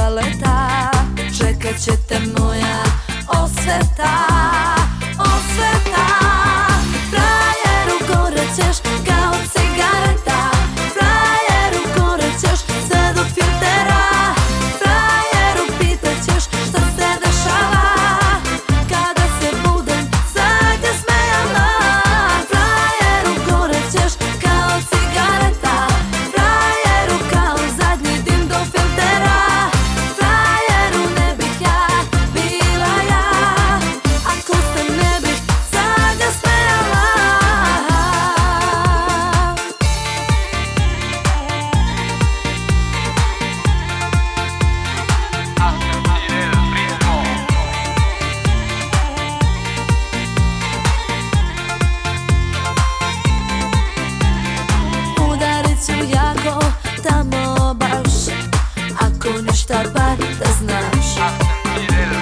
baleta. Čekat će te moja osveta, osveta. Frajeru gore ćeš kao cigareta, frajeru gore ćeš sve do filtera. Frajeru pitat ćeš šta se dešava kada se budem zadnja smejala. Frajeru gore ćeš kao cigareta, frajeru kao zadnji dim do filtera. Frajeru ne bih ja bila ja ako se ne bih zadnja smejala. Udarit ću jako tamo baš, ako ništa bar da znaš.